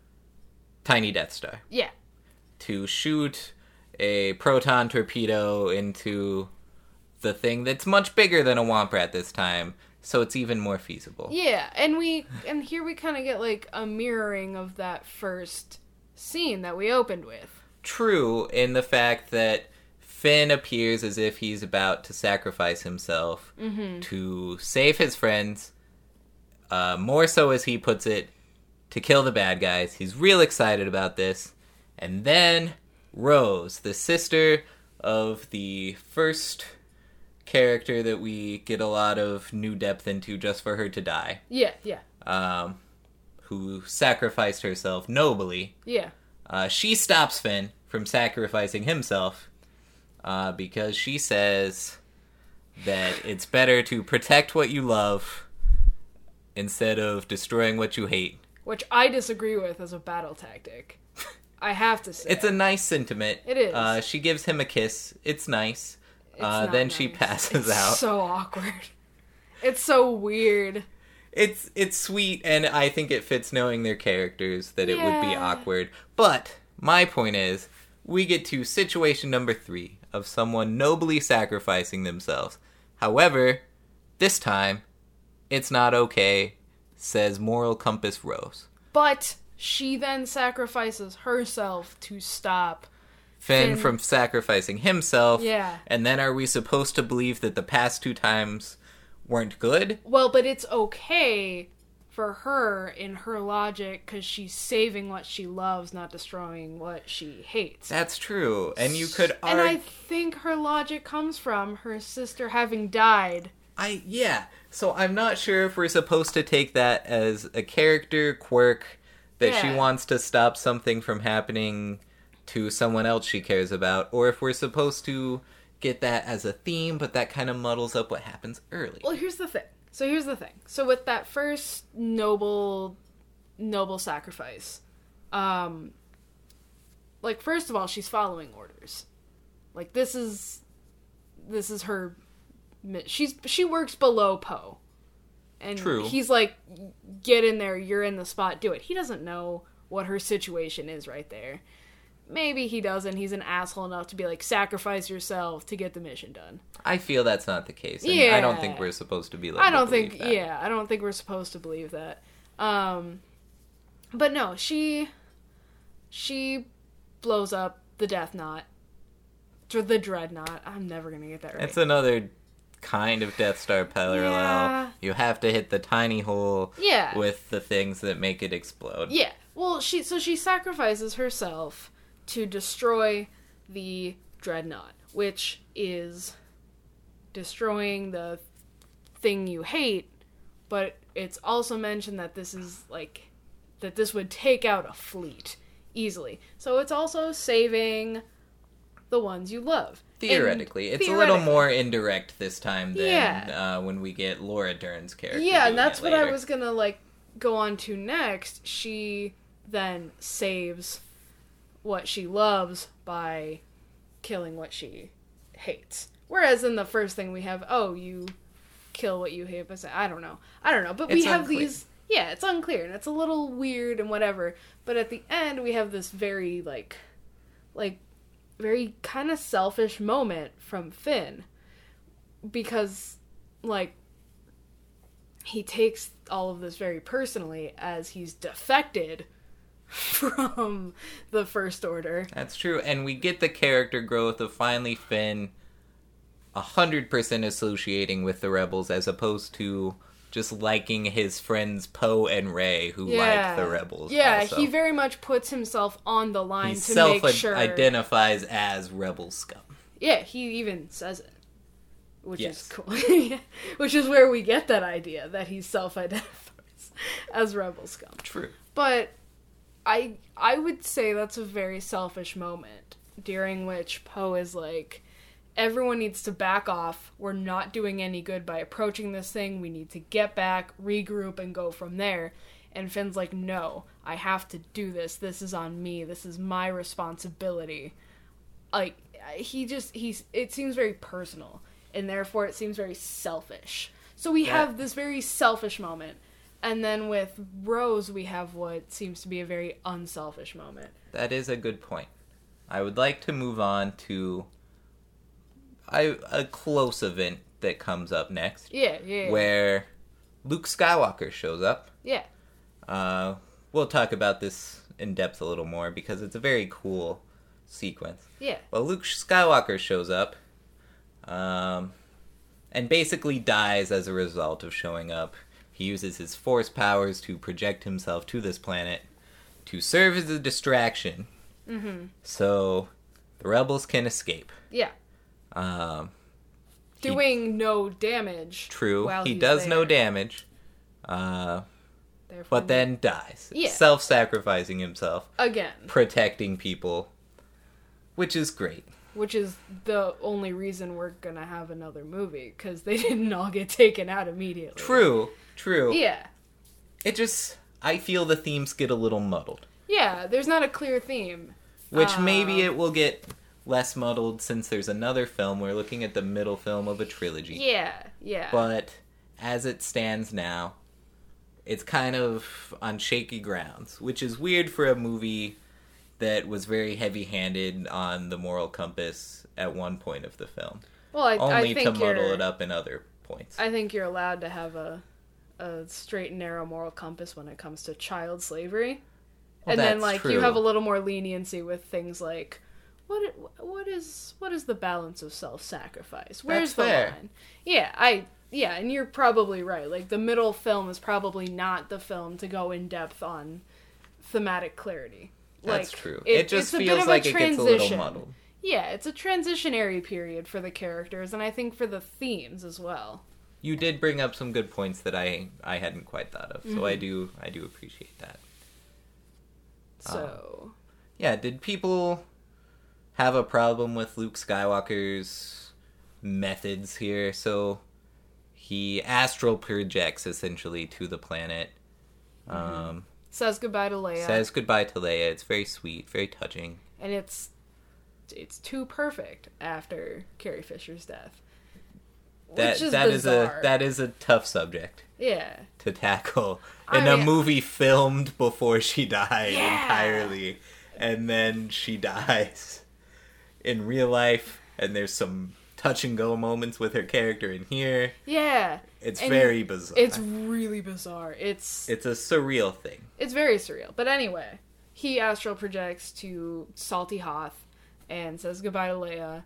Tiny Death Star. Yeah. To shoot a proton torpedo into the thing that's much bigger than a Womp Rat this time, so it's even more feasible. Yeah, and here we kind of get, like, a mirroring of that first scene that we opened with. True, in the fact that Finn appears as if he's about to sacrifice himself to save his friends, more so as he puts it, to kill the bad guys. He's real excited about this. And then Rose, the sister of the first character that we get a lot of new depth into just for her to die, Yeah. who sacrificed herself nobly. Yeah. She stops Finn from sacrificing himself because she says that it's better to protect what you love instead of destroying what you hate. Which I disagree with as a battle tactic. I have to say. It's a nice sentiment. It is. She gives him a kiss. It's nice. It's not Then nice. she passes It's out. so awkward. It's so weird. It's sweet, and I think it fits knowing their characters that it would be Yeah. awkward. But my point is, we get to situation number 3 of someone nobly sacrificing themselves. However, this time, it's not okay, says Moral Compass Rose. But she then sacrifices herself to stop. Finn from sacrificing himself. Yeah. And then are we supposed to believe that the past 2 times weren't good? Well, but it's okay for her in her logic because she's saving what she loves, not destroying what she hates. That's true. And you could And I argue... think her logic comes from her sister having died. So I'm not sure if we're supposed to take that as a character quirk that she Yeah. wants to stop something from happening to someone else she cares about, or if we're supposed to get that as a theme, but that kind of muddles up what happens early. Well, here's the thing. So with that first noble sacrifice, like, first of all, she's following orders. Like, this is her. She works below Poe, and True. he's like, "Get in there. You're in the spot. Do it." He doesn't know what her situation is right there, maybe he doesn't. He's an asshole enough to be like, sacrifice yourself to get the mission done. I feel that's not the case. And Yeah. I don't think we're supposed to be like I don't think we're supposed to believe that. But no, she blows up the Death Knot. The Dreadnought. I'm never gonna get that right. It's another kind of Death Star parallel. Yeah. You have to hit the tiny hole Yeah. with the things that make it explode. Yeah. Well, she sacrifices herself to destroy the Dreadnought, which is destroying the thing you hate, but it's also mentioned that this is like that this would take out a fleet easily. So it's also saving the ones you love. Theoretically. And it's a little more indirect this time than when we get Laura Dern's character. Yeah, and that's what I later. was gonna like go on to next. She then saves what she loves by killing what she hates. Whereas in the first thing we have, you kill what you hate, but I don't know. But we have unclear. these. Yeah, it's unclear and it's a little weird and whatever. But at the end, we have this very like very kind of selfish moment from Finn, because like he takes all of this very personally as he's defected from the First Order. That's true, and we get the character growth of finally Finn 100% associating with the Rebels as opposed to just liking his friends Poe and Rey who like the Rebels. Yeah, also. he very much puts himself on the line He to make sure. identifies as Rebel scum. Yeah, he even says it, which Yes. is cool. Which is where we get that idea that he self-identifies as Rebel scum. True. But I would say that's a very selfish moment during which Poe is like, everyone needs to back off. We're not doing any good by approaching this thing. We need to get back, regroup, and go from there. And Finn's like, no, I have to do this. This is on me. This is my responsibility. Like, it seems very personal, and therefore it seems very selfish. So we have this very selfish moment. And then with Rose, we have what seems to be a very unselfish moment. That is a good point. I would like to move on to a close event that comes up next. Yeah. Where Luke Skywalker shows up. Yeah. We'll talk about this in depth a little more because it's a very cool sequence. Yeah. Well, Luke Skywalker shows up, and basically dies as a result of showing up. He uses his Force powers to project himself to this planet to serve as a distraction, so the Rebels can escape. Yeah. Doing no damage. True, while he he's does there. no damage, Therefore, but then dies. Yeah. Self-sacrificing himself, again, protecting people, which is great. which is the only reason we're gonna have another movie, because they didn't all get taken out immediately. True. Yeah. I feel the themes get a little muddled. Yeah, there's not a clear theme. Which maybe it will get less muddled since there's another film. We're looking at the middle film of a trilogy. Yeah. But as it stands now, it's kind of on shaky grounds, which is weird for a movie that was very heavy-handed on the moral compass at one point of the film. Well, I Only think to muddle it up in other points. I think you're allowed to have a straight and narrow moral compass when it comes to child slavery. Well, and then, that's like, true. you have a little more leniency with things like, what is the balance of self-sacrifice? Where's That's fair. the line? Yeah, and you're probably right. Like, the middle film is probably not the film to go in depth on thematic clarity. That's Like, true. It just it's a bit feels of a like it gets a little transition. muddled. Yeah, it's a transitionary period for the characters, and I think for the themes as well. You did bring up some good points that I hadn't quite thought of, so I Mm-hmm. do appreciate that. So, Yeah, did people have a problem with Luke Skywalker's methods here? So he astral projects essentially to the planet. says goodbye to Leia. Says goodbye to Leia. It's very sweet, very touching. And it's too perfect after Carrie Fisher's death. Which is bizarre. That is a tough subject Yeah. to tackle I in a mean- movie filmed before she died Yeah. entirely. and then she dies in real life, and there's some touch and go moments with her character in here. Yeah. It's very bizarre. It's really bizarre. It's a surreal thing. It's very surreal. But anyway, he astral projects to Salty Hoth and says goodbye to Leia.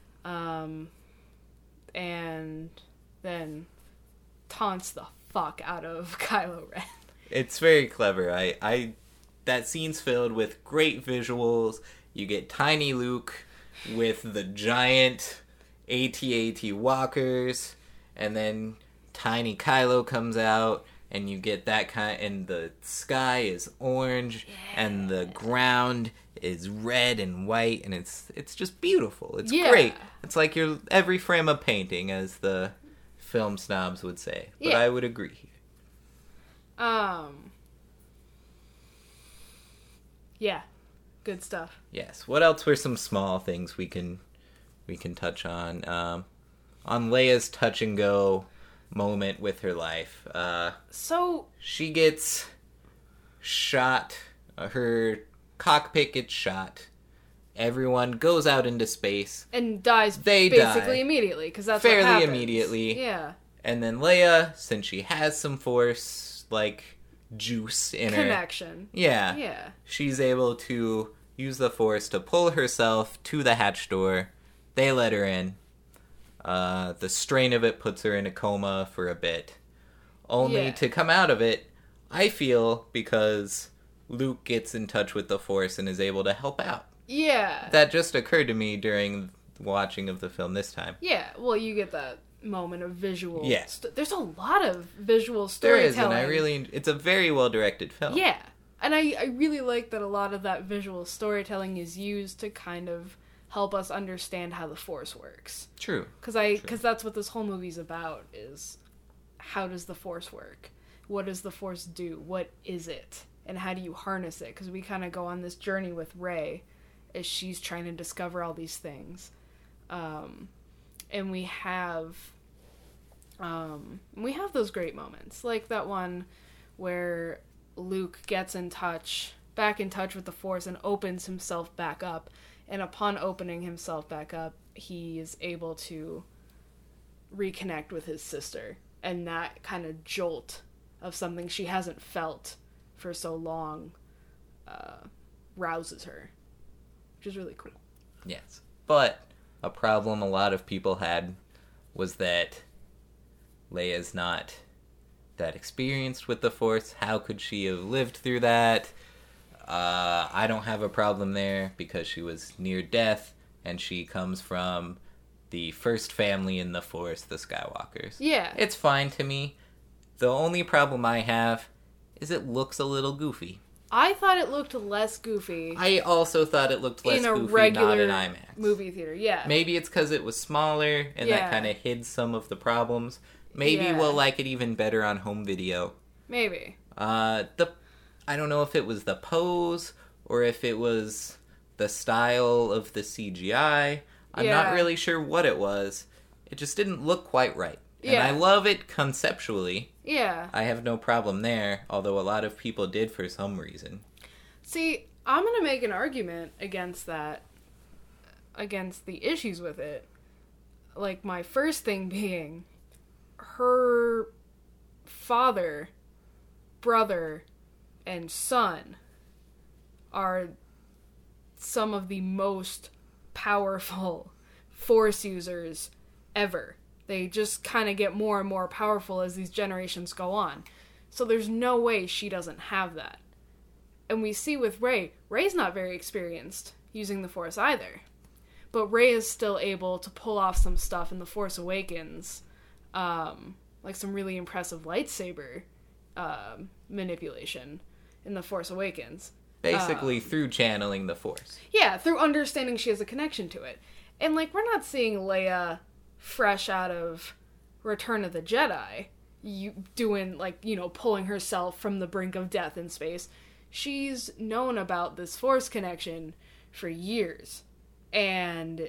And then taunts the fuck out of Kylo Ren. It's very clever. That scene's filled with great visuals. You get tiny Luke with the giant AT-AT walkers, and then tiny Kylo comes out, and you get that kind, and the sky is orange, and the ground is red and white, and it's just beautiful. It's great. It's like you're every frame a painting, as the film snobs would say. But I would agree here. Yeah. Good stuff. Yes. What else were some small things we can touch on? On Leia's touch and go moment with her life. So she gets shot. Her cockpit gets shot. Everyone goes out into space and dies. They basically die immediately, because that's fairly what happens. immediately. Yeah. And then Leia, since she has some force juice in connection. her, Yeah. she's able to use the force to pull herself to the hatch door. They let her in. The strain of it puts her in a coma for a bit, only to come out of it, I feel, because Luke gets in touch with the force and is able to help out. Yeah. That just occurred to me during watching of the film this time. Yeah, well, you get that moment of visual. Yeah. There's a lot of visual There storytelling. is, and it's a very well directed film. Yeah, and I really like that a lot of that visual storytelling is used to kind of help us understand how the Force works. True. Because that's what this whole movie's about, is how does the Force work? What does the Force do? What is it? And how do you harness it? Because we kind of go on this journey with Rey as she's trying to discover all these things. And we have those great moments. Like that one where Luke gets back in touch with the Force and opens himself back up. And upon opening himself back up, he is able to reconnect with his sister. And that kind of jolt of something she hasn't felt for so long rouses her, which is really cool. Yes. But a problem a lot of people had was that Leia's not that experienced with the Force. How could she have lived through that? I don't have a problem there because she was near death and she comes from the first family in the Force, the Skywalkers. Yeah. It's fine to me. The only problem I have is it looks a little goofy. I thought it looked less goofy. I also thought it looked less in a goofy, regular not in IMAX. movie theater. Yeah. Maybe it's because it was smaller and that kind of hid some of the problems. Maybe we'll like it even better on home video. Maybe. I don't know if it was the pose or if it was the style of the CGI. I'm not really sure what it was. It just didn't look quite right. And I love it conceptually. Yeah. I have no problem there, although a lot of people did for some reason. See, I'm going to make an argument against that, against the issues with it. Like, my first thing being, her father, brother, and son are some of the most powerful Force users ever. They just kind of get more and more powerful as these generations go on. So there's no way she doesn't have that. And we see with Rey's not very experienced using the Force either. But Rey is still able to pull off some stuff in The Force Awakens. Like some really impressive lightsaber manipulation in The Force Awakens. Basically through channeling the Force. Yeah, through understanding she has a connection to it. And, like, we're not seeing Leia fresh out of Return of the Jedi, pulling herself from the brink of death in space. She's known about this Force connection for years. And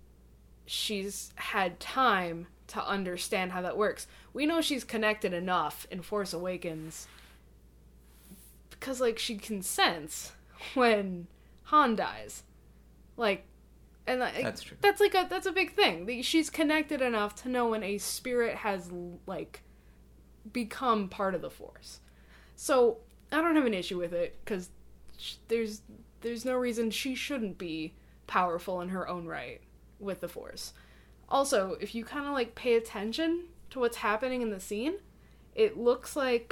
she's had time to understand how that works. We know she's connected enough in Force Awakens because, like, she can sense when Han dies. Like, and That's true. That's a big thing. She's connected enough to know when a spirit has, like, become part of the Force. So, I don't have an issue with it, because there's no reason she shouldn't be powerful in her own right with the Force. Also, if you kind of, like, pay attention to what's happening in the scene, it looks like,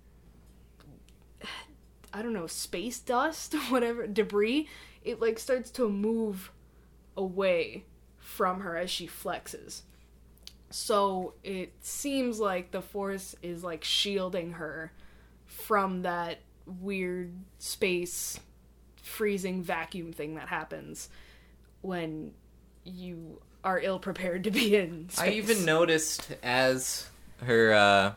I don't know, space dust, whatever, debris. It, like, starts to move away from her as she flexes. So it seems like the Force is, like, shielding her from that weird space freezing vacuum thing that happens when you are ill-prepared to be in space. I even noticed as her,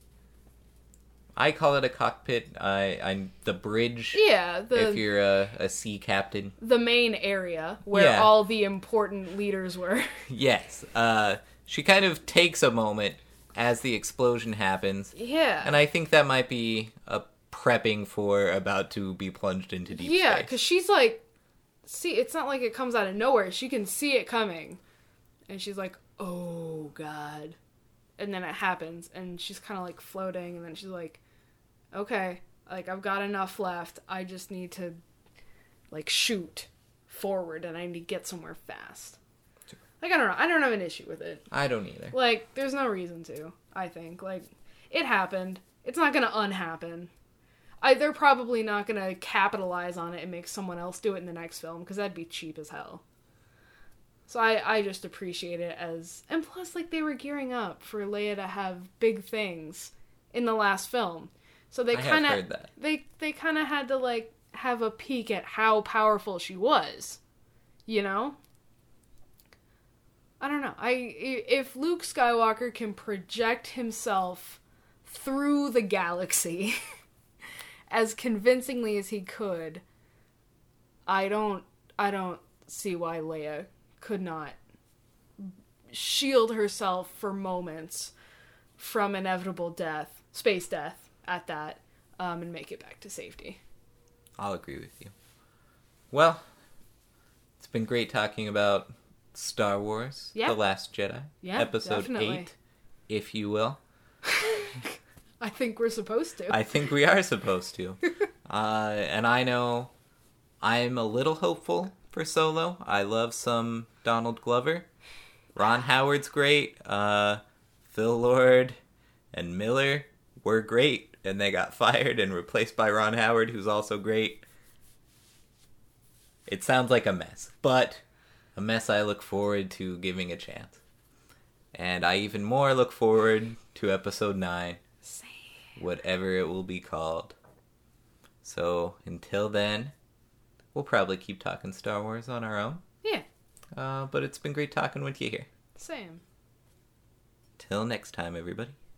I call it a cockpit, the bridge. Yeah, if you're a sea captain. The main area where all the important leaders were. Yes. She kind of takes a moment as the explosion happens. Yeah. And I think that might be a prepping for about to be plunged into deep space. Yeah, because she's like, see, it's not like it comes out of nowhere. She can see it coming. And she's like, oh, God. And then it happens, and she's kind of, like, floating, and then she's like, okay, like, I've got enough left. I just need to, like, shoot forward, and I need to get somewhere fast. Like, I don't know. I don't have an issue with it. I don't either. Like, there's no reason to, I think. Like, it happened. It's not gonna unhappen. They're probably not gonna capitalize on it and make someone else do it in the next film, because that'd be cheap as hell. So I just appreciate it as... And plus, like, they were gearing up for Leia to have big things in the last film. So they kind of... heard that. They kind of had to, like, have a peek at how powerful she was. You know? I don't know. If Luke Skywalker can project himself through the galaxy as convincingly as he could, I don't see why Leia could not shield herself for moments from inevitable death, space death at that, and make it back to safety. I'll agree with you. Well, it's been great talking about Star Wars, Yeah. The Last Jedi, Episode definitely. 8, if you will. I think we're supposed to. I think we are supposed to. And I know I'm a little hopeful for Solo. I love some Donald Glover. Ron Howard's great. Phil Lord and Miller were great, and they got fired and replaced by Ron Howard, who's also great. It sounds like a mess, but a mess I look forward to giving a chance. And I even more look forward to Episode 9. Same. Whatever it will be called. So, until then, we'll probably keep talking Star Wars on our own. Yeah. But it's been great talking with you here. Same. Till next time, everybody.